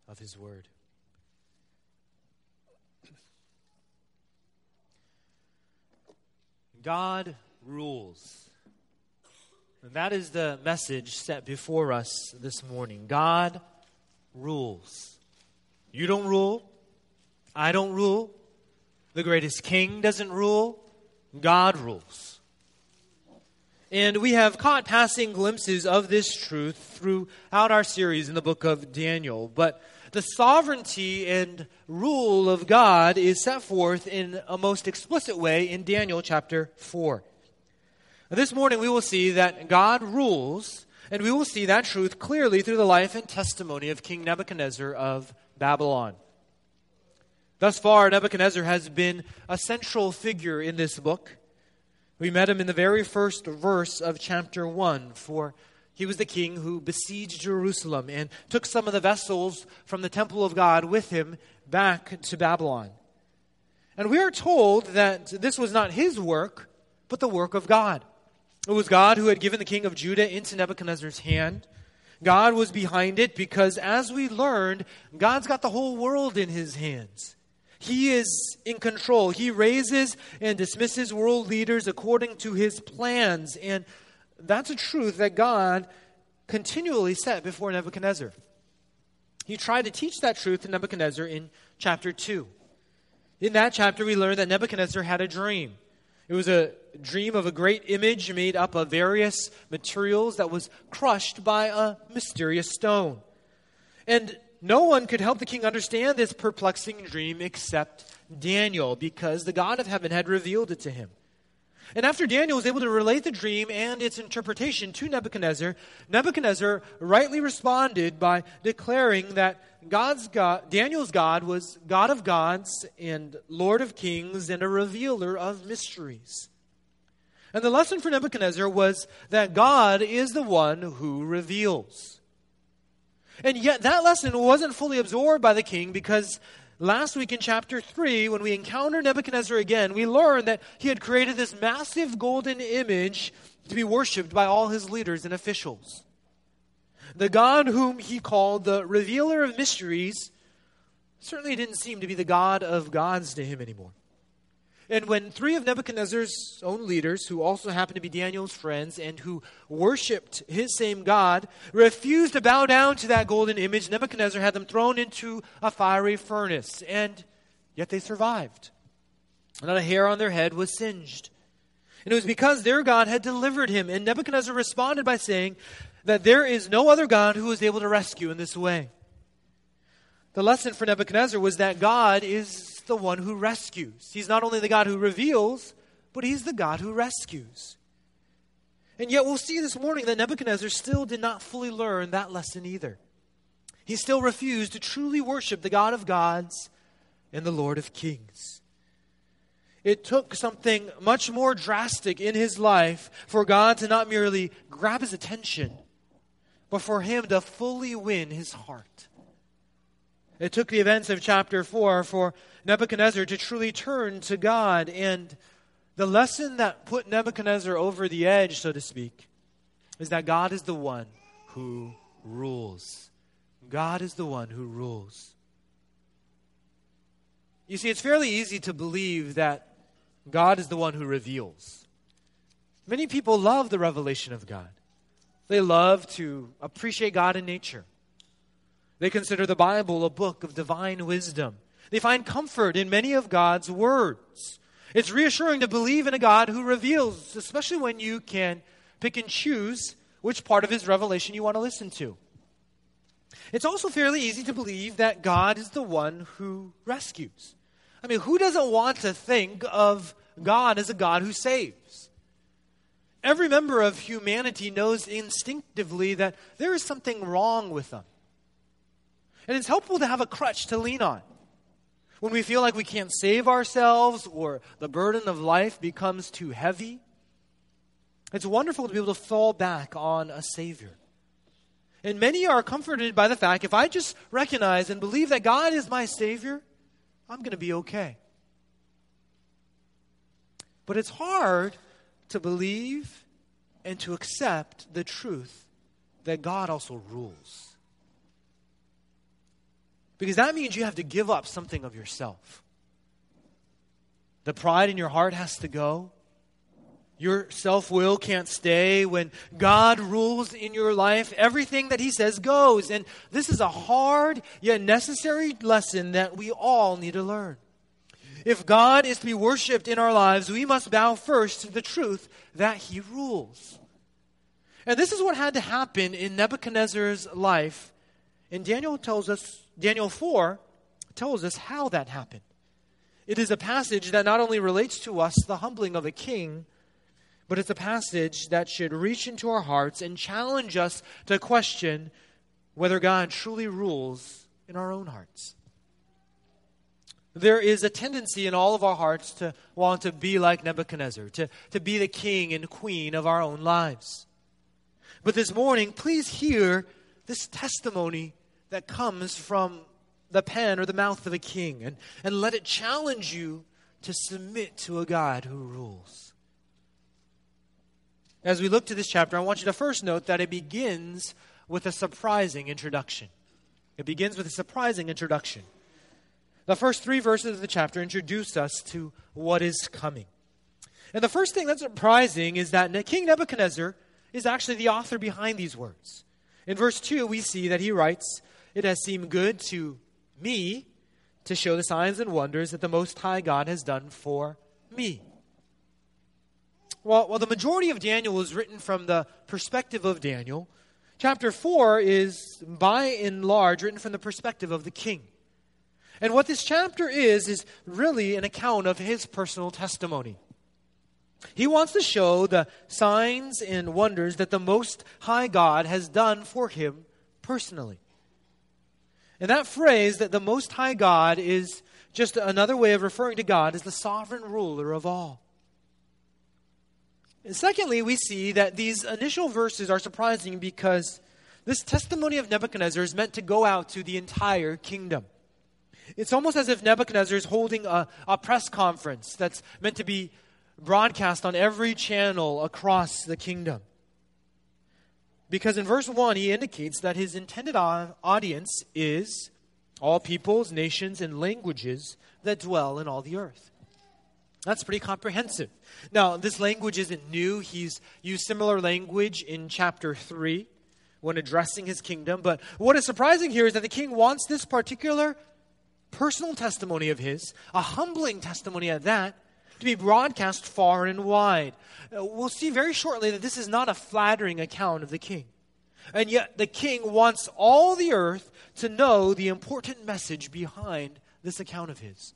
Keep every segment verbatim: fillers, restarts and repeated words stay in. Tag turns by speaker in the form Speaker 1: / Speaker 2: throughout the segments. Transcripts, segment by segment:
Speaker 1: of His Word. God rules. And that is the message set before us this morning. God rules. You don't rule. I don't rule. The greatest king doesn't rule. God rules. And we have caught passing glimpses of this truth throughout our series in the book of Daniel. But the sovereignty and rule of God is set forth in a most explicit way in Daniel chapter four. This morning we will see that God rules, and we will see that truth clearly through the life and testimony of King Nebuchadnezzar of Babylon. Thus far, Nebuchadnezzar has been a central figure in this book. We met him in the very first verse of chapter one, for he was the king who besieged Jerusalem and took some of the vessels from the temple of God with him back to Babylon. And we are told that this was not his work, but the work of God. It was God who had given the king of Judah into Nebuchadnezzar's hand. God was behind it because, as we learned, God's got the whole world in His hands. He is in control. He raises and dismisses world leaders according to His plans. And that's a truth that God continually set before Nebuchadnezzar. He tried to teach that truth to Nebuchadnezzar in chapter two. In that chapter, we learn that Nebuchadnezzar had a dream. It was a dream of a great image made up of various materials that was crushed by a mysterious stone. And no one could help the king understand this perplexing dream except Daniel, because the God of heaven had revealed it to him. And after Daniel was able to relate the dream and its interpretation to Nebuchadnezzar, Nebuchadnezzar rightly responded by declaring that God's God, Daniel's God was God of gods and Lord of kings and a revealer of mysteries. And the lesson for Nebuchadnezzar was that God is the one who reveals. And yet that lesson wasn't fully absorbed by the king, because last week in chapter three, when we encounter Nebuchadnezzar again, we learn that he had created this massive golden image to be worshipped by all his leaders and officials. The God whom he called the revealer of mysteries certainly didn't seem to be the God of gods to him anymore. And when three of Nebuchadnezzar's own leaders, who also happened to be Daniel's friends and who worshipped his same God, refused to bow down to that golden image, Nebuchadnezzar had them thrown into a fiery furnace. And yet they survived. Not a hair on their head was singed. And it was because their God had delivered him. And Nebuchadnezzar responded by saying that there is no other God who is able to rescue in this way. The lesson for Nebuchadnezzar was that God is the one who rescues. He's not only the God who reveals, but He's the God who rescues. And yet we'll see this morning that Nebuchadnezzar still did not fully learn that lesson either. He still refused to truly worship the God of gods and the Lord of kings. It took something much more drastic in his life for God to not merely grab his attention, but for Him to fully win his heart. It took the events of chapter four for Nebuchadnezzar to truly turn to God. And the lesson that put Nebuchadnezzar over the edge, so to speak, is that God is the one who rules. God is the one who rules. You see, it's fairly easy to believe that God is the one who reveals. Many people love the revelation of God. They love to appreciate God in nature. They consider the Bible a book of divine wisdom. They find comfort in many of God's words. It's reassuring to believe in a God who reveals, especially when you can pick and choose which part of His revelation you want to listen to. It's also fairly easy to believe that God is the one who rescues. I mean, who doesn't want to think of God as a God who saves? Every member of humanity knows instinctively that there is something wrong with them. And it's helpful to have a crutch to lean on. When we feel like we can't save ourselves or the burden of life becomes too heavy, it's wonderful to be able to fall back on a Savior. And many are comforted by the fact, if I just recognize and believe that God is my Savior, I'm going to be okay. But it's hard to believe and to accept the truth that God also rules. Because that means you have to give up something of yourself. The pride in your heart has to go. Your self-will can't stay. When God rules in your life, everything that He says goes. And this is a hard yet necessary lesson that we all need to learn. If God is to be worshipped in our lives, we must bow first to the truth that He rules. And this is what had to happen in Nebuchadnezzar's life. And Daniel tells us, Daniel four tells us how that happened. It is a passage that not only relates to us the humbling of a king, but it's a passage that should reach into our hearts and challenge us to question whether God truly rules in our own hearts. There is a tendency in all of our hearts to want to be like Nebuchadnezzar, to, to be the king and queen of our own lives. But this morning, please hear this testimony that comes from the pen or the mouth of a king, and, and let it challenge you to submit to a God who rules. As we look to this chapter, I want you to first note that it begins with a surprising introduction. It begins with a surprising introduction. The first three verses of the chapter introduce us to what is coming. And the first thing that's surprising is that King Nebuchadnezzar is actually the author behind these words. In verse two, we see that he writes, "It has seemed good to me to show the signs and wonders that the Most High God has done for me." Well, well, the majority of Daniel is written from the perspective of Daniel. Chapter four is, by and large, written from the perspective of the king. And what this chapter is, is really an account of his personal testimony. He wants to show the signs and wonders that the Most High God has done for him personally. And that phrase, that the Most High God, is just another way of referring to God as the sovereign ruler of all. And secondly, we see that these initial verses are surprising because this testimony of Nebuchadnezzar is meant to go out to the entire kingdom. It's almost as if Nebuchadnezzar is holding a, a press conference that's meant to be broadcast on every channel across the kingdom. Because in verse one, he indicates that his intended audience is all peoples, nations, and languages that dwell in all the earth. That's pretty comprehensive. Now, this language isn't new. He's used similar language in chapter three when addressing his kingdom. But what is surprising here is that the king wants this particular personal testimony of his, a humbling testimony at that, to be broadcast far and wide. We'll see very shortly that this is not a flattering account of the king. And yet the king wants all the earth to know the important message behind this account of his.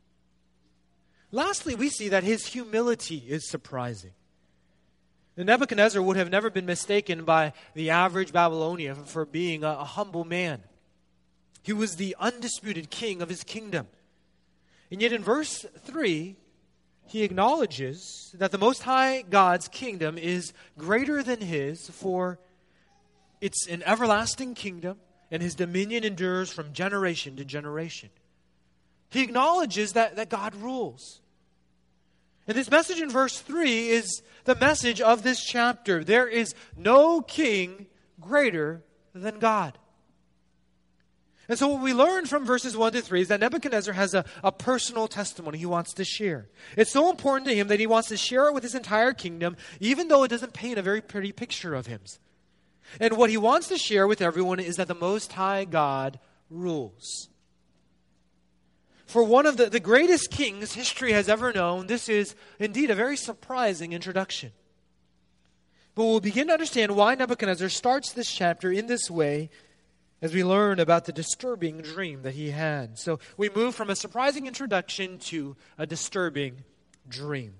Speaker 1: Lastly, we see that his humility is surprising. Nebuchadnezzar would have never been mistaken by the average Babylonian for being a, a humble man. He was the undisputed king of his kingdom. And yet in verse three, he acknowledges that the Most High God's kingdom is greater than his, for it's an everlasting kingdom, and his dominion endures from generation to generation. He acknowledges that, that God rules. And this message in verse three is the message of this chapter. There is no king greater than God. And so what we learn from verses one to three is that Nebuchadnezzar has a, a personal testimony he wants to share. It's so important to him that he wants to share it with his entire kingdom, even though it doesn't paint a very pretty picture of him. And what he wants to share with everyone is that the Most High God rules. For one of the, the greatest kings history has ever known, this is indeed a very surprising introduction. But we'll begin to understand why Nebuchadnezzar starts this chapter in this way as we learn about the disturbing dream that he had. So we move from a surprising introduction to a disturbing dream.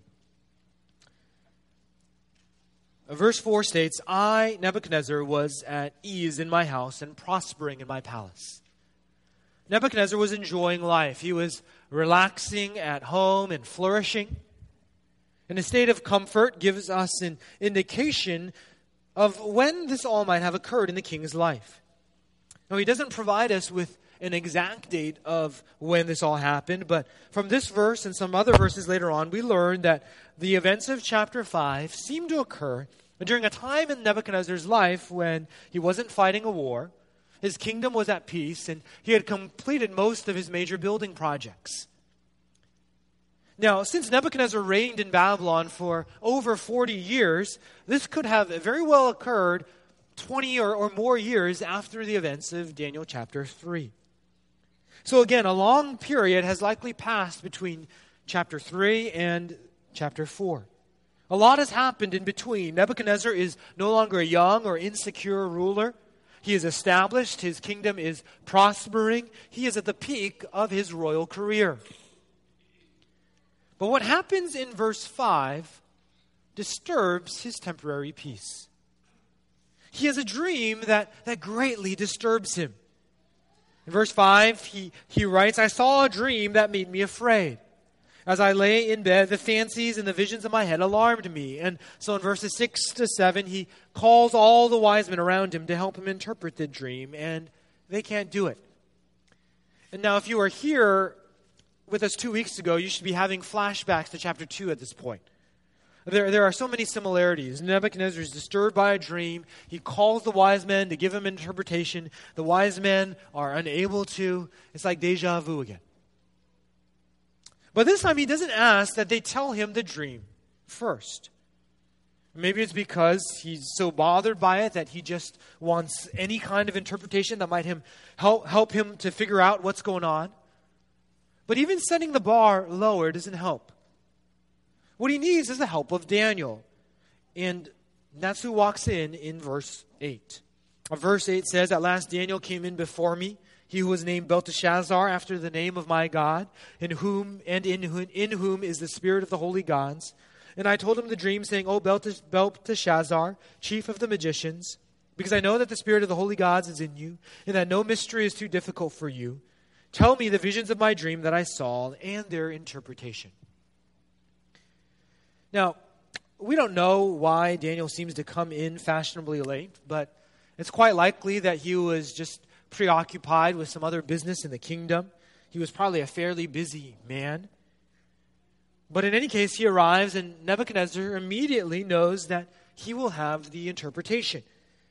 Speaker 1: Verse four states, "I, Nebuchadnezzar, was at ease in my house and prospering in my palace." Nebuchadnezzar was enjoying life. He was relaxing at home and flourishing. And a state of comfort gives us an indication of when this all might have occurred in the king's life. Now, he doesn't provide us with an exact date of when this all happened, but from this verse and some other verses later on, we learn that the events of chapter five seem to occur during a time in Nebuchadnezzar's life when he wasn't fighting a war, His kingdom was at peace, and he had completed most of his major building projects. Now, since Nebuchadnezzar reigned in Babylon for over forty years, this could have very well occurred twenty or, or more years after the events of Daniel chapter three. So again, a long period has likely passed between chapter three and chapter four. A lot has happened in between. Nebuchadnezzar is no longer a young or insecure ruler. He is established. His kingdom is prospering. He is at the peak of his royal career. But what happens in verse five disturbs his temporary peace. He has a dream that, that greatly disturbs him. In verse five, he, he writes, I saw a dream that made me afraid. As I lay in bed, the fancies and the visions of my head alarmed me. And so in verses six to seven, he calls all the wise men around him to help him interpret the dream, and they can't do it. And now if you were here with us two weeks ago, you should be having flashbacks to chapter two at this point. There, there are so many similarities. Nebuchadnezzar is disturbed by a dream. He calls the wise men to give him an interpretation. The wise men are unable to. It's like deja vu again. But this time he doesn't ask that they tell him the dream first. Maybe it's because he's so bothered by it that he just wants any kind of interpretation that might him help, help him to figure out what's going on. But even setting the bar lower doesn't help. What he needs is the help of Daniel. And that's who walks in in verse eight. Verse eight says, At last Daniel came in before me, he who was named Belteshazzar, after the name of my God, in whom and in whom, in whom is the spirit of the holy gods. And I told him the dream, saying, O Belteshazzar, chief of the magicians, because I know that the spirit of the holy gods is in you, and that no mystery is too difficult for you. Tell me the visions of my dream that I saw and their interpretation. Now, we don't know why Daniel seems to come in fashionably late, but it's quite likely that he was just preoccupied with some other business in the kingdom. He was probably a fairly busy man. But in any case, he arrives, and Nebuchadnezzar immediately knows that he will have the interpretation.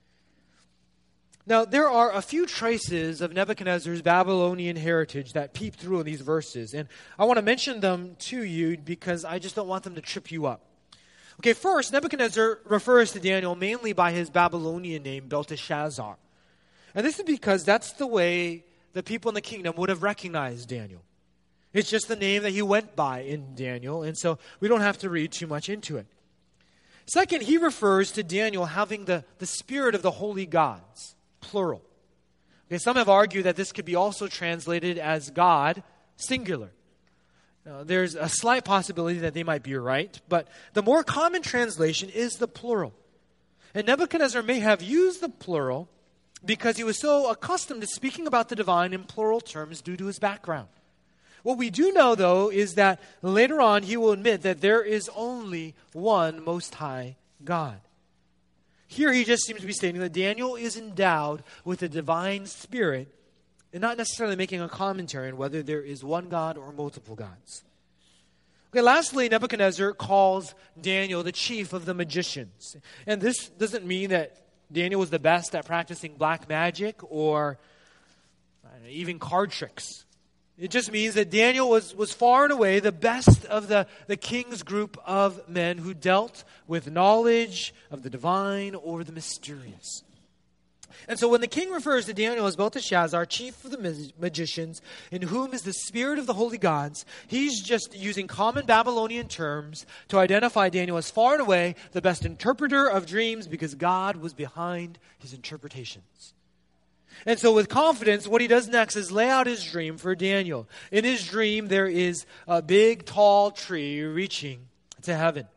Speaker 1: Now, there are a few traces of Nebuchadnezzar's Babylonian heritage that peep through in these verses, and I want to mention them to you because I just don't want them to trip you up. Okay, first, Nebuchadnezzar refers to Daniel mainly by his Babylonian name, Belteshazzar. And this is because that's the way the people in the kingdom would have recognized Daniel. It's just the name that he went by in Daniel, and so we don't have to read too much into it. Second, he refers to Daniel having the, the spirit of the holy gods. Plural. Okay, some have argued that this could be also translated as God, singular. Now, there's a slight possibility that they might be right, but the more common translation is the plural. And Nebuchadnezzar may have used the plural because he was so accustomed to speaking about the divine in plural terms due to his background. What we do know, though, is that later on he will admit that there is only one Most High God. Here he just seems to be stating that Daniel is endowed with a divine spirit and not necessarily making a commentary on whether there is one God or multiple gods. Okay, lastly, Nebuchadnezzar calls Daniel the chief of the magicians. And this doesn't mean that Daniel was the best at practicing black magic or I don't know, even card tricks. It just means that Daniel was, was far and away the best of the, the king's group of men who dealt with knowledge of the divine or the mysterious. And so when the king refers to Daniel as Belteshazzar, chief of the mag- magicians, in whom is the spirit of the holy gods, he's just using common Babylonian terms to identify Daniel as far and away the best interpreter of dreams because God was behind his interpretations. And so with confidence, what he does next is lay out his dream for Daniel. In his dream, there is a big, tall tree reaching to heaven.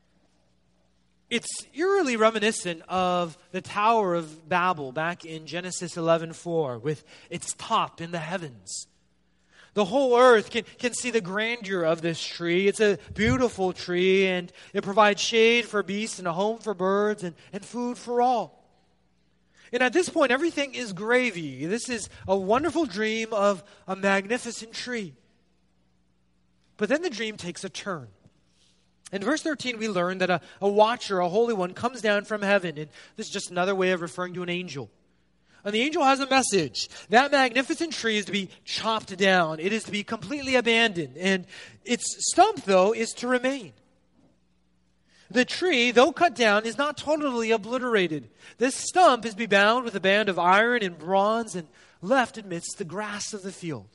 Speaker 1: It's eerily reminiscent of the Tower of Babel back in Genesis eleven four with its top in the heavens. The whole earth can, can see the grandeur of this tree. It's a beautiful tree, and it provides shade for beasts and a home for birds and, and food for all. And at this point, everything is gravy. This is a wonderful dream of a magnificent tree. But then the dream takes a turn. In verse thirteen, we learn that a, a watcher, a holy one, comes down from heaven. And this is just another way of referring to an angel. And the angel has a message. That magnificent tree is to be chopped down. It is to be completely abandoned. And its stump, though, is to remain. The tree, though cut down, is not totally obliterated. This stump is to be bound with a band of iron and bronze and left amidst the grass of the field.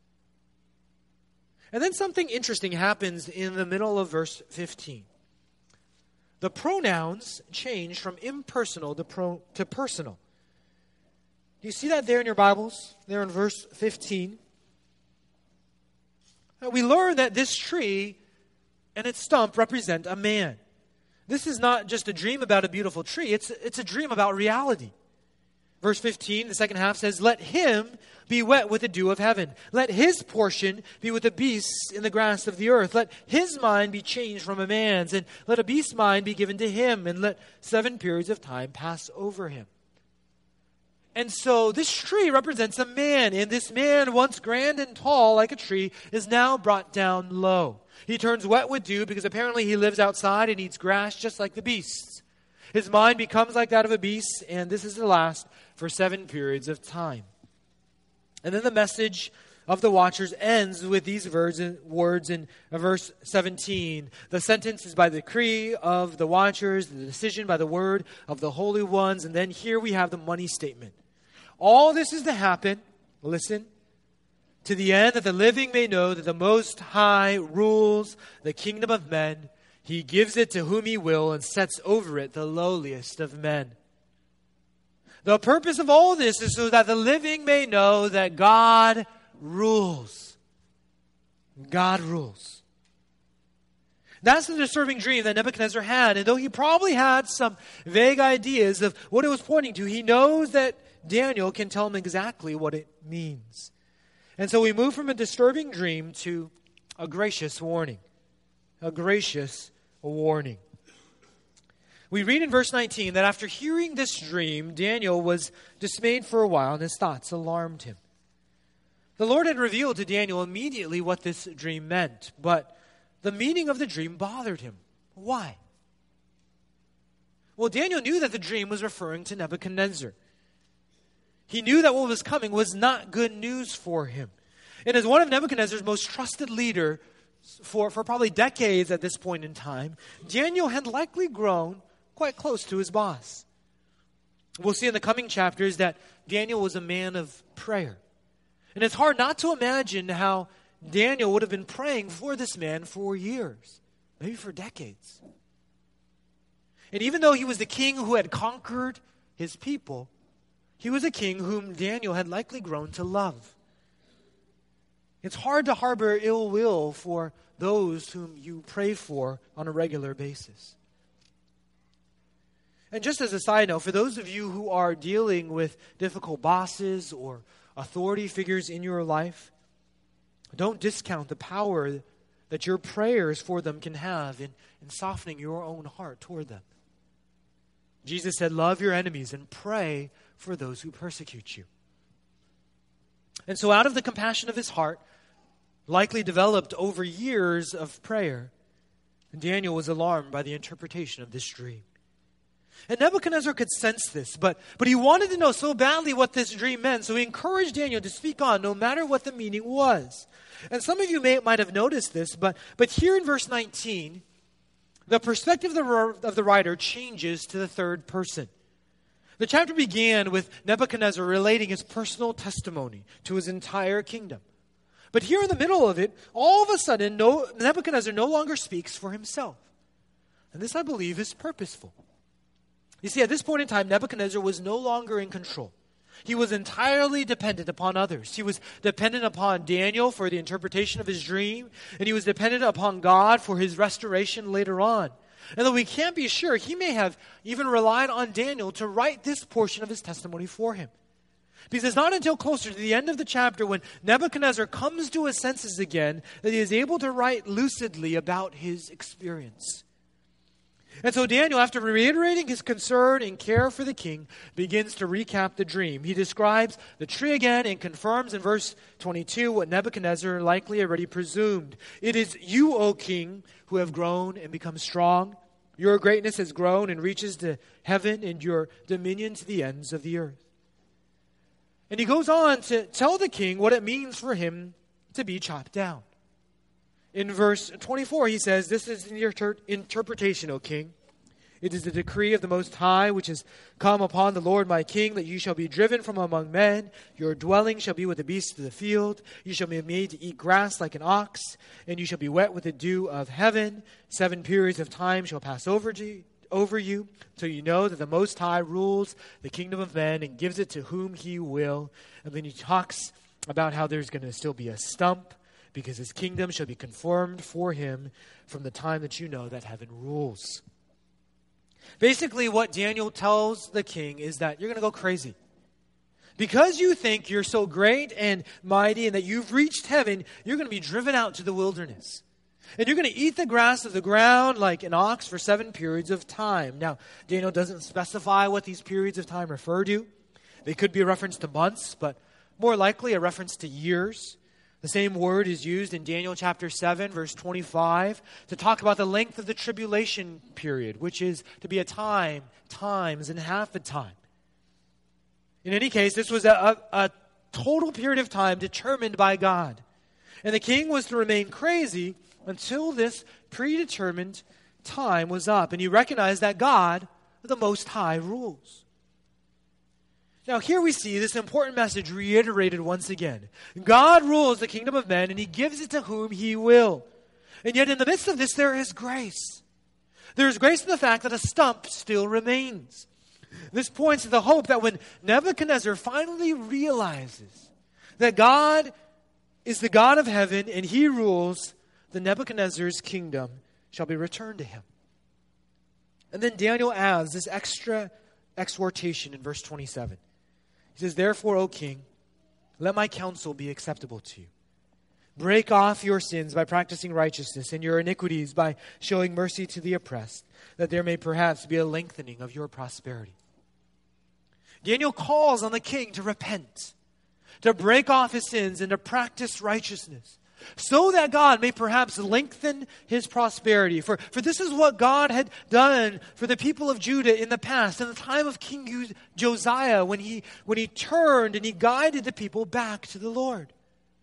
Speaker 1: And then something interesting happens in the middle of verse fifteen. The pronouns change from impersonal to, pro, to personal. Do you see that there in your Bibles? There in verse fifteen. We learn that this tree and its stump represent a man. This is not just a dream about a beautiful tree. It's, it's a dream about reality. Verse fifteen, the second half says, let him be wet with the dew of heaven. Let his portion be with the beasts in the grass of the earth. Let his mind be changed from a man's, and let a beast's mind be given to him, and let seven periods of time pass over him. And so this tree represents a man, and this man, once grand and tall like a tree, is now brought down low. He turns wet with dew because apparently he lives outside and eats grass just like the beasts. His mind becomes like that of a beast, and this is to last for seven periods of time. And then the message of the watchers ends with these words in verse seventeen. The sentence is by the decree of the watchers, the decision by the word of the holy ones. And then here we have the money statement. All this is to happen, listen, to the end that the living may know that the Most High rules the kingdom of men. He gives it to whom he will and sets over it the lowliest of men. The purpose of all this is so that the living may know that God rules. God rules. That's the disturbing dream that Nebuchadnezzar had. And though he probably had some vague ideas of what it was pointing to, he knows that Daniel can tell him exactly what it means. And so we move from a disturbing dream to a gracious warning. A gracious warning. We read in verse nineteen that after hearing this dream, Daniel was dismayed for a while and his thoughts alarmed him. The Lord had revealed to Daniel immediately what this dream meant, but the meaning of the dream bothered him. Why? Well, Daniel knew that the dream was referring to Nebuchadnezzar. He knew that what was coming was not good news for him. And as one of Nebuchadnezzar's most trusted leaders for, for probably decades at this point in time, Daniel had likely grown quite close to his boss. We'll see in the coming chapters that Daniel was a man of prayer. And it's hard not to imagine how Daniel would have been praying for this man for years, maybe for decades. And even though he was the king who had conquered his people, he was a king whom Daniel had likely grown to love. It's hard to harbor ill will for those whom you pray for on a regular basis. And just as a side note, for those of you who are dealing with difficult bosses or authority figures in your life, don't discount the power that your prayers for them can have in, in softening your own heart toward them. Jesus said, love your enemies and pray for those who persecute you. And so out of the compassion of his heart, likely developed over years of prayer, Daniel was alarmed by the interpretation of this dream. And Nebuchadnezzar could sense this, but, but he wanted to know so badly what this dream meant, so he encouraged Daniel to speak on no matter what the meaning was. And some of you may might have noticed this, but, but here in verse nineteen, the perspective of the, of the writer changes to the third person. The chapter began with Nebuchadnezzar relating his personal testimony to his entire kingdom. But here in the middle of it, all of a sudden, no, Nebuchadnezzar no longer speaks for himself. And this, I believe, is purposeful. You see, at this point in time, Nebuchadnezzar was no longer in control. He was entirely dependent upon others. He was dependent upon Daniel for the interpretation of his dream, and he was dependent upon God for his restoration later on. And though we can't be sure, he may have even relied on Daniel to write this portion of his testimony for him. Because it's not until closer to the end of the chapter when Nebuchadnezzar comes to his senses again that he is able to write lucidly about his experience. And so Daniel, after reiterating his concern and care for the king, begins to recap the dream. He describes the tree again and confirms in verse twenty-two what Nebuchadnezzar likely already presumed. It is you, O king, who have grown and become strong. Your greatness has grown and reaches to heaven, and your dominion to the ends of the earth. And he goes on to tell the king what it means for him to be chopped down. In verse twenty-four, he says, "This is your inter- interpretation, O king. It is the decree of the Most High, which has come upon the Lord my king, that you shall be driven from among men. Your dwelling shall be with the beasts of the field. You shall be made to eat grass like an ox, and you shall be wet with the dew of heaven. Seven periods of time shall pass over you, over you, till you know that the Most High rules the kingdom of men and gives it to whom he will." And then he talks about how there's going to still be a stump, because his kingdom shall be confirmed for him from the time that you know that heaven rules. Basically, what Daniel tells the king is that you're going to go crazy. Because you think you're so great and mighty and that you've reached heaven, you're going to be driven out to the wilderness. And you're going to eat the grass of the ground like an ox for seven periods of time. Now, Daniel doesn't specify what these periods of time refer to. They could be a reference to months, but more likely a reference to years. The same word is used in Daniel chapter seven, verse twenty-five, to talk about the length of the tribulation period, which is to be a time, times, and half a time. In any case, this was a, a, a total period of time determined by God. And the king was to remain crazy until this predetermined time was up. And he recognized that God, the Most High, rules. Now here we see this important message reiterated once again. God rules the kingdom of men, and he gives it to whom he will. And yet in the midst of this, there is grace. There is grace in the fact that a stump still remains. This points to the hope that when Nebuchadnezzar finally realizes that God is the God of heaven and he rules, the Nebuchadnezzar's kingdom shall be returned to him. And then Daniel adds this extra exhortation in verse twenty-seven. He says, "Therefore, O king, let my counsel be acceptable to you. Break off your sins by practicing righteousness and your iniquities by showing mercy to the oppressed, that there may perhaps be a lengthening of your prosperity." Daniel calls on the king to repent, to break off his sins and to practice righteousness, so that God may perhaps lengthen his prosperity. For, for this is what God had done for the people of Judah in the past, in the time of King Josiah, when he, when he turned and he guided the people back to the Lord.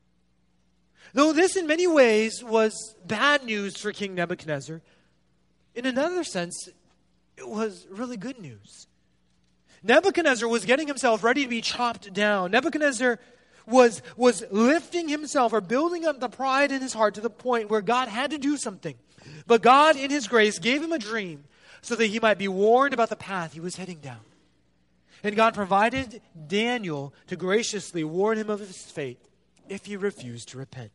Speaker 1: Though this in many ways was bad news for King Nebuchadnezzar, in another sense, it was really good news. Nebuchadnezzar was getting himself ready to be chopped down. Nebuchadnezzar was, was lifting himself or building up the pride in his heart to the point where God had to do something. But God, in his grace, gave him a dream so that he might be warned about the path he was heading down. And God provided Daniel to graciously warn him of his fate if he refused to repent.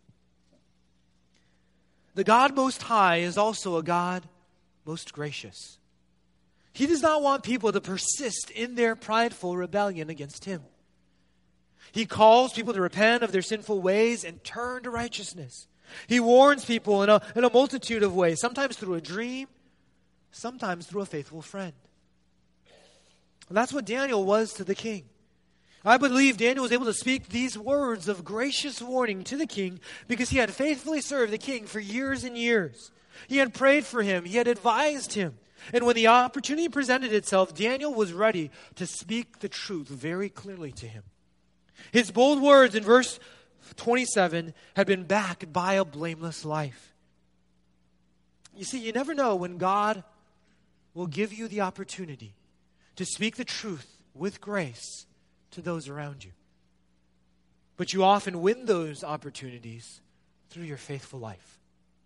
Speaker 1: The God Most High is also a God most gracious. He does not want people to persist in their prideful rebellion against him. He calls people to repent of their sinful ways and turn to righteousness. He warns people in a, in a multitude of ways, sometimes through a dream, sometimes through a faithful friend. And that's what Daniel was to the king. I believe Daniel was able to speak these words of gracious warning to the king because he had faithfully served the king for years and years. He had prayed for him. He had advised him. And when the opportunity presented itself, Daniel was ready to speak the truth very clearly to him. His bold words in verse twenty-seven had been backed by a blameless life. You see, you never know when God will give you the opportunity to speak the truth with grace to those around you. But you often win those opportunities through your faithful life.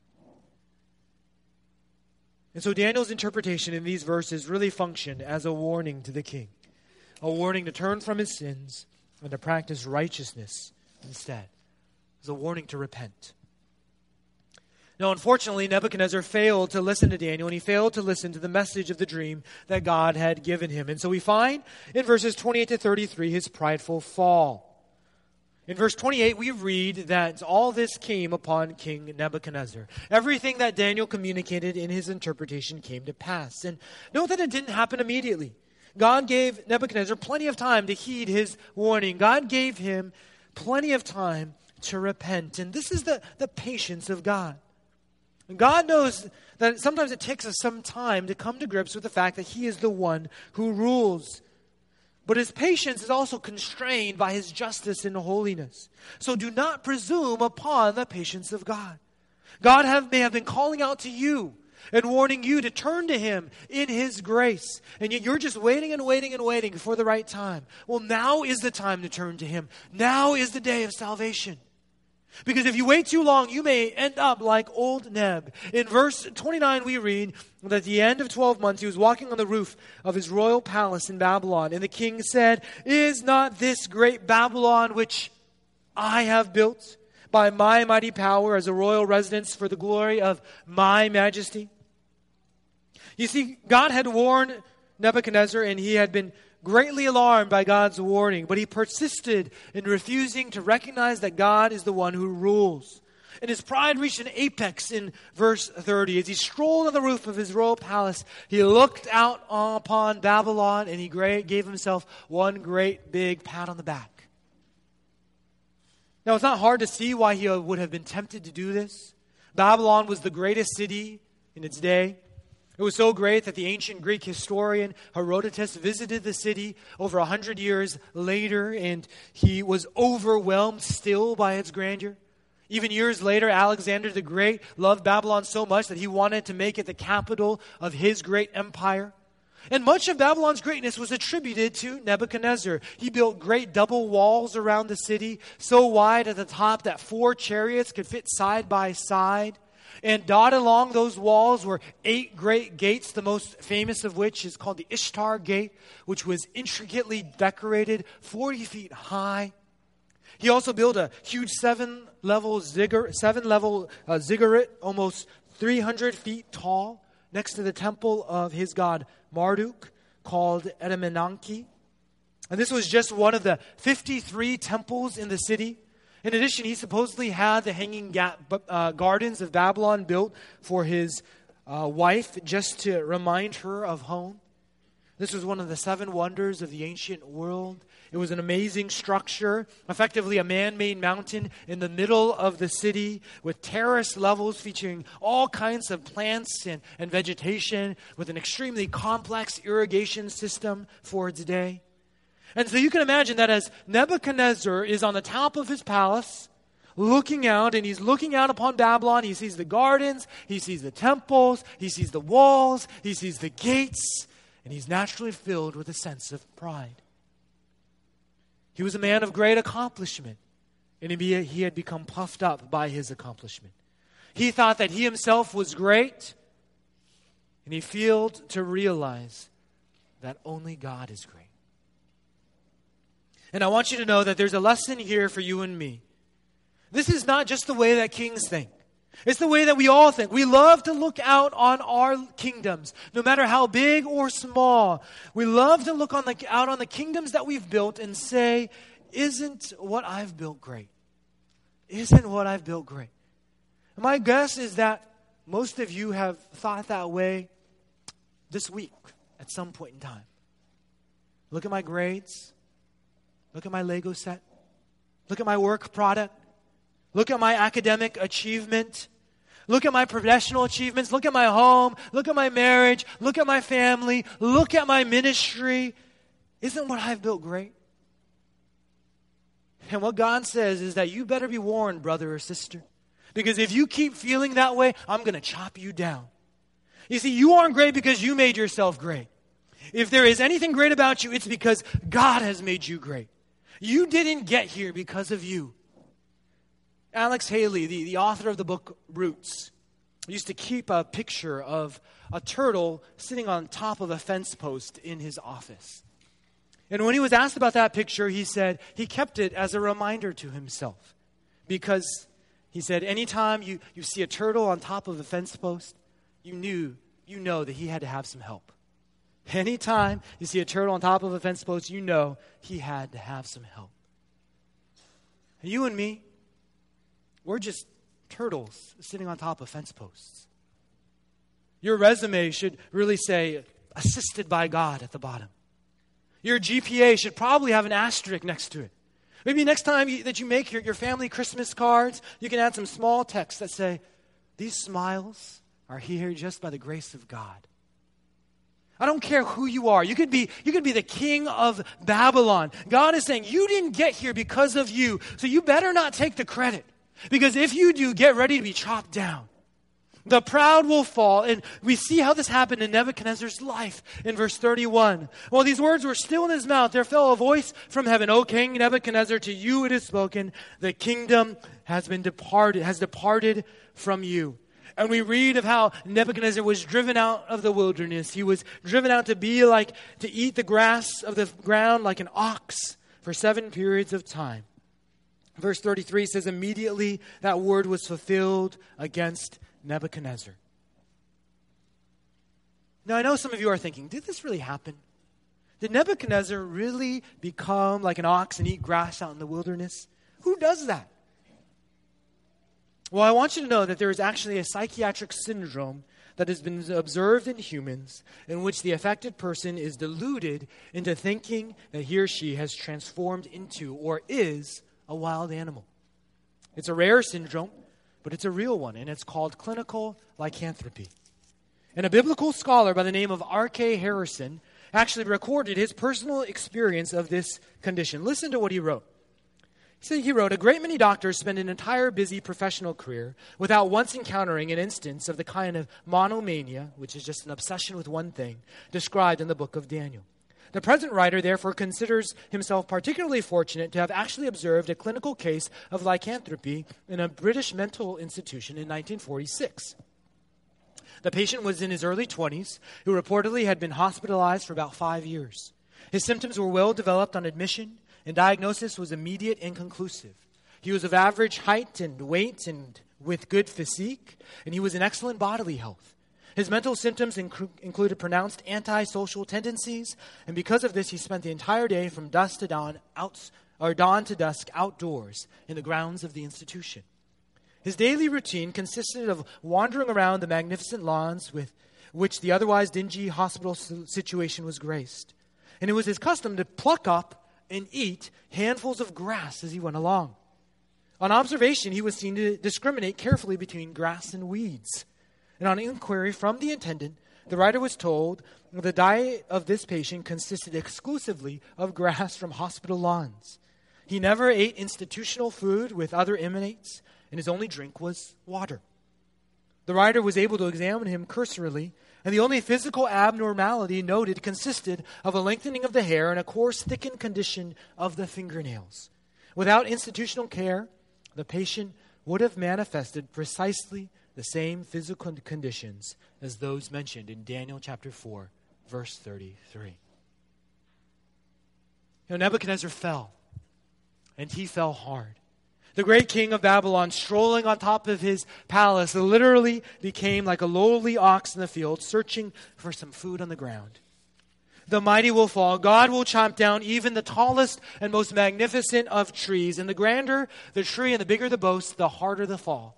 Speaker 1: And so Daniel's interpretation in these verses really functioned as a warning to the king. A warning to turn from his sins and to practice righteousness instead. It was a warning to repent. Now, unfortunately, Nebuchadnezzar failed to listen to Daniel, and he failed to listen to the message of the dream that God had given him. And so we find in verses twenty-eight to thirty-three his prideful fall. In verse twenty-eight, we read that all this came upon King Nebuchadnezzar. Everything that Daniel communicated in his interpretation came to pass. And note that it didn't happen immediately. God gave Nebuchadnezzar plenty of time to heed his warning. God gave him plenty of time to repent. And this is the, the patience of God. And God knows that sometimes it takes us some time to come to grips with the fact that he is the one who rules. But his patience is also constrained by his justice and holiness. So do not presume upon the patience of God. God have, may have been calling out to you and warning you to turn to him in his grace. And yet you're just waiting and waiting and waiting for the right time. Well, now is the time to turn to him. Now is the day of salvation. Because if you wait too long, you may end up like old Neb. In verse twenty-nine, we read that at the end of twelve months, he was walking on the roof of his royal palace in Babylon. And the king said, "Is not this great Babylon which I have built by my mighty power as a royal residence for the glory of my majesty?" You see, God had warned Nebuchadnezzar, and he had been greatly alarmed by God's warning, but he persisted in refusing to recognize that God is the one who rules. And his pride reached an apex in verse thirty. As he strolled on the roof of his royal palace, he looked out upon Babylon, and he gave himself one great big pat on the back. Now, it's not hard to see why he would have been tempted to do this. Babylon was the greatest city in its day. It was so great that the ancient Greek historian Herodotus visited the city over a hundred years later, and he was overwhelmed still by its grandeur. Even years later, Alexander the Great loved Babylon so much that he wanted to make it the capital of his great empire. And much of Babylon's greatness was attributed to Nebuchadnezzar. He built great double walls around the city, so wide at the top that four chariots could fit side by side. And dotted along those walls were eight great gates, the most famous of which is called the Ishtar Gate, which was intricately decorated, forty feet high. He also built a huge seven-level ziggurat, seven-level uh, ziggurat, almost three hundred feet tall, next to the temple of his god Marduk, called Etemenanki. And this was just one of the fifty-three temples in the city. In addition, he supposedly had the hanging ga- uh, gardens of Babylon built for his uh, wife, just to remind her of home. This was one of the seven wonders of the ancient world. It was an amazing structure, effectively a man-made mountain in the middle of the city with terrace levels featuring all kinds of plants and, and vegetation, with an extremely complex irrigation system for its day. And so you can imagine that as Nebuchadnezzar is on the top of his palace, looking out, and he's looking out upon Babylon, he sees the gardens, he sees the temples, he sees the walls, he sees the gates, and he's naturally filled with a sense of pride. He was a man of great accomplishment, and he had become puffed up by his accomplishment. He thought that he himself was great, and he failed to realize that only God is great. And I want you to know that there's a lesson here for you and me. This is not just the way that kings think. It's the way that we all think. We love to look out on our kingdoms, no matter how big or small. We love to look on the, out on the kingdoms that we've built and say, isn't what I've built great? Isn't what I've built great? And my guess is that most of you have thought that way this week at some point in time. Look at my grades. Look at my Lego set. Look at my work product. Look at my academic achievement. Look at my professional achievements. Look at my home. Look at my marriage. Look at my family. Look at my ministry. Isn't what I've built great? And what God says is that you better be warned, brother or sister. Because if you keep feeling that way, I'm going to chop you down. You see, you aren't great because you made yourself great. If there is anything great about you, it's because God has made you great. You didn't get here because of you. Alex Haley, the, the author of the book Roots, used to keep a picture of a turtle sitting on top of a fence post in his office. And when he was asked about that picture, he said he kept it as a reminder to himself. Because he said, anytime you, you see a turtle on top of a fence post, you knew, you know that he had to have some help. Anytime you see a turtle on top of a fence post, you know he had to have some help. And you and me, we're just turtles sitting on top of fence posts. Your resume should really say, assisted by God at the bottom. Your G P A should probably have an asterisk next to it. Maybe next time you, that you make your, your family Christmas cards, you can add some small text that say, these smiles are here just by the grace of God.
Speaker 2: I don't care who you are. You could be, you could be the king of Babylon. God is saying, you didn't get here because of you, so you better not take the credit. Because if you do, get ready to be chopped down. The proud will fall. And we see how this happened in Nebuchadnezzar's life in verse thirty-one. While these words were still in his mouth, there fell a voice from heaven, O King Nebuchadnezzar, to you it is spoken, the kingdom has been departed, has departed from you. And we read of how Nebuchadnezzar was driven out of the wilderness. He was driven out to be like, to eat the grass of the ground like an ox for seven periods of time. Verse thirty-three says, immediately that word was fulfilled against Nebuchadnezzar. Now, I know some of you are thinking, did this really happen? Did Nebuchadnezzar really become like an ox and eat grass out in the wilderness? Who does that? Well, I want you to know that there is actually a psychiatric syndrome that has been observed in humans in which the affected person is deluded into thinking that he or she has transformed into or is a wild animal. It's a rare syndrome, but it's a real one, and it's called clinical lycanthropy. And a biblical scholar by the name of R K Harrison actually recorded his personal experience of this condition. Listen to what he wrote. He said he wrote, a great many doctors spend an entire busy professional career without once encountering an instance of the kind of monomania, which is just an obsession with one thing, described in the book of Daniel. The present writer, therefore, considers himself particularly fortunate to have actually observed a clinical case of lycanthropy in a British mental institution in nineteen forty-six. The patient was in his early twenties, who reportedly had been hospitalized for about five years. His symptoms were well developed on admission, and diagnosis was immediate and conclusive. He was of average height and weight and with good physique, and he was in excellent bodily health. His mental symptoms inc- included pronounced antisocial tendencies, and because of this, he spent the entire day from dusk to dawn, out, or dawn to dusk outdoors in the grounds of the institution. His daily routine consisted of wandering around the magnificent lawns with which the otherwise dingy hospital situation was graced. And it was his custom to pluck up and eat handfuls of grass as he went along. On observation, he was seen to discriminate carefully between grass and weeds. And on inquiry from the attendant, the writer was told the diet of this patient consisted exclusively of grass from hospital lawns. He never ate institutional food with other inmates, and his only drink was water. The writer was able to examine him cursorily, and the only physical abnormality noted consisted of a lengthening of the hair and a coarse, thickened condition of the fingernails. Without institutional care, the patient would have manifested precisely the same physical conditions as those mentioned in Daniel chapter four, verse thirty-three. You know, Nebuchadnezzar fell, and he fell hard. The great king of Babylon, strolling on top of his palace, literally became like a lowly ox in the field, searching for some food on the ground. The mighty will fall. God will chomp down even the tallest and most magnificent of trees. And the grander the tree and the bigger the boast, the harder the fall.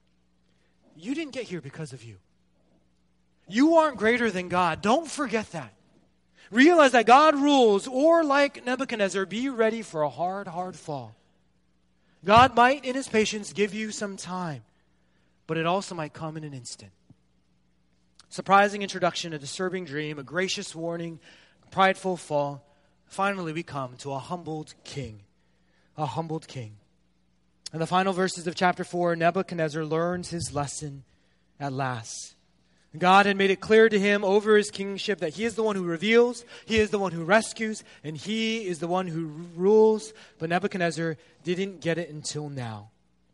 Speaker 2: You didn't get here because of you. You aren't greater than God. Don't forget that. Realize that God rules, or like Nebuchadnezzar, be ready for a hard, hard fall. God might, in his patience, give you some time, but it also might come in an instant. Surprising introduction, a disturbing dream, a gracious warning, a prideful fall. Finally, we come to a humbled king. A humbled king. In the final verses of chapter four, Nebuchadnezzar learns his lesson at last. God had made it clear to him over his kingship that he is the one who reveals, he is the one who rescues, and he is the one who rules. But Nebuchadnezzar didn't get it until now.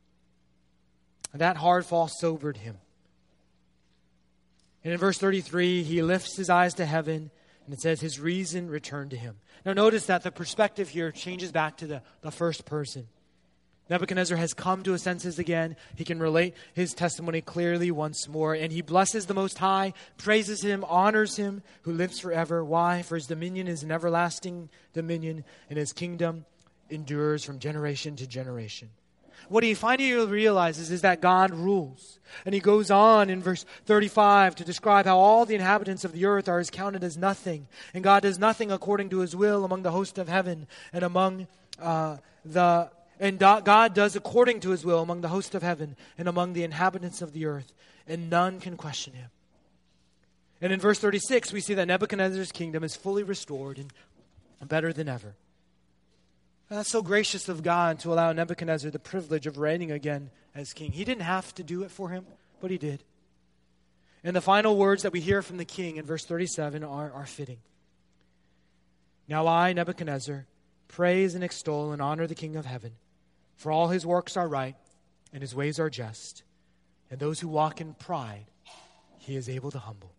Speaker 2: And that hard fall sobered him. And in verse thirty-three, he lifts his eyes to heaven, and it says his reason returned to him. Now notice that the perspective here changes back to the, the first person. Nebuchadnezzar has come to his senses again. He can relate his testimony clearly once more. And he blesses the Most High, praises him, honors him, who lives forever. Why? For his dominion is an everlasting dominion, and his kingdom endures from generation to generation. What he finally realizes is that God rules. And he goes on in verse thirty-five to describe how all the inhabitants of the earth are as counted as nothing. And God does nothing according to his will among the host of heaven and among uh, the... And God does according to his will among the host of heaven and among the inhabitants of the earth, and none can question him. And in verse thirty-six, we see that Nebuchadnezzar's kingdom is fully restored and better than ever. And that's so gracious of God to allow Nebuchadnezzar the privilege of reigning again as king. He didn't have to do it for him, but he did. And the final words that we hear from the king in verse thirty-seven are, are fitting. Now I, Nebuchadnezzar, praise and extol and honor the King of heaven, for all his works are right and his ways are just, and those who walk in pride he is able to humble.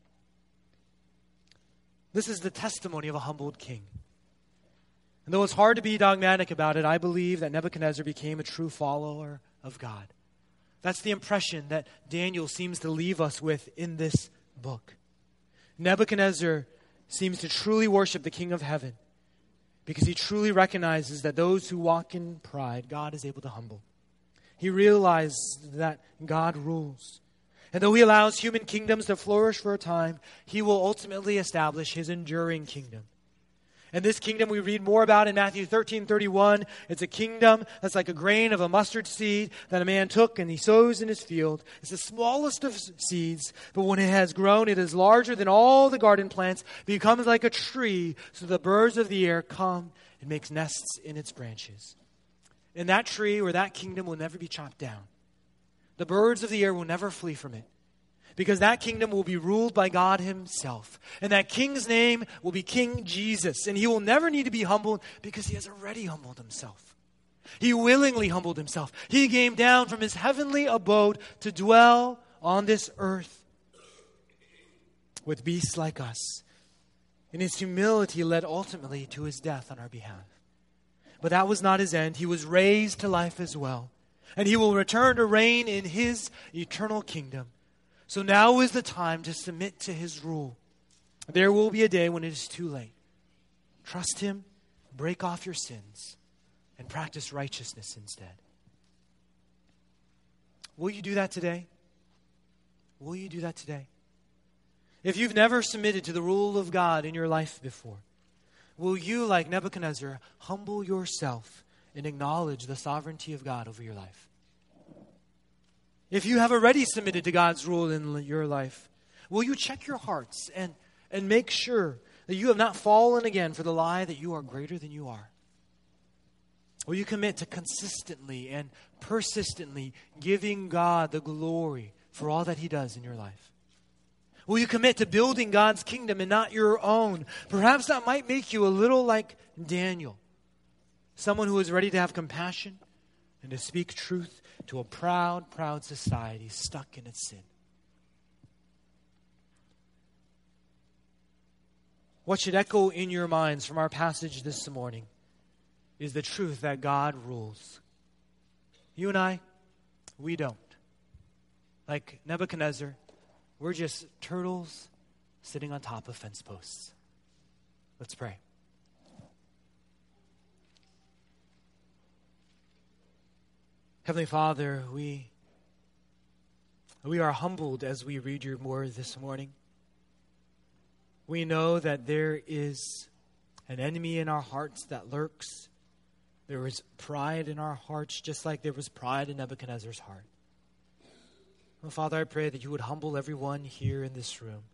Speaker 2: This is the testimony of a humbled king. And though it's hard to be dogmatic about it, I believe that Nebuchadnezzar became a true follower of God. That's the impression that Daniel seems to leave us with in this book. Nebuchadnezzar seems to truly worship the King of heaven because he truly recognizes that those who walk in pride, God is able to humble. He realized that God rules. And though he allows human kingdoms to flourish for a time, he will ultimately establish his enduring kingdom. And this kingdom we read more about in Matthew thirteen thirty-one. It's a kingdom that's like a grain of a mustard seed that a man took and he sows in his field. It's the smallest of seeds, but when it has grown, it is larger than all the garden plants, becomes like a tree, so the birds of the air come and makes nests in its branches. And that tree or that kingdom will never be chopped down. The birds of the air will never flee from it. Because that kingdom will be ruled by God himself. And that king's name will be King Jesus. And he will never need to be humbled because he has already humbled himself. He willingly humbled himself. He came down from his heavenly abode to dwell on this earth with beasts like us. And his humility led ultimately to his death on our behalf. But that was not his end. He was raised to life as well. And he will return to reign in his eternal kingdom. So now is the time to submit to his rule. There will be a day when it is too late. Trust him, break off your sins, and practice righteousness instead. Will you do that today? Will you do that today? If you've never submitted to the rule of God in your life before, will you, like Nebuchadnezzar, humble yourself and acknowledge the sovereignty of God over your life? If you have already submitted to God's rule in your life, will you check your hearts and, and make sure that you have not fallen again for the lie that you are greater than you are? Will you commit to consistently and persistently giving God the glory for all that he does in your life? Will you commit to building God's kingdom and not your own? Perhaps that might make you a little like Daniel, someone who is ready to have compassion and to speak truth to a proud, proud society stuck in its sin. What should echo in your minds from our passage this morning is the truth that God rules. You and I, we don't. Like Nebuchadnezzar, we're just turtles sitting on top of fence posts. Let's pray. Heavenly Father, we, we are humbled as we read your word this morning. We know that there is an enemy in our hearts that lurks. There is pride in our hearts, just like there was pride in Nebuchadnezzar's heart. Well, Father, I pray that you would humble everyone here in this room.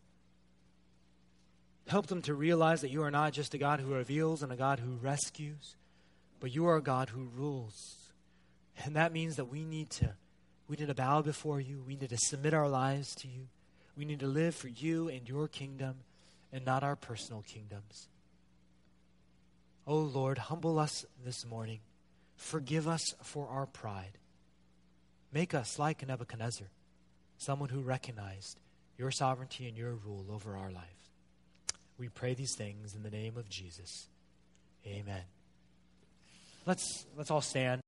Speaker 2: Help them to realize that you are not just a God who reveals and a God who rescues, but you are a God who rules. And that means that we need to we need to bow before you. We need to submit our lives to you. We need to live for you and your kingdom and not our personal kingdoms. Oh Lord, humble us this morning. Forgive us for our pride. Make us like Nebuchadnezzar, someone who recognized your sovereignty and your rule over our life. We pray these things in the name of Jesus. Amen. Let's let's all stand.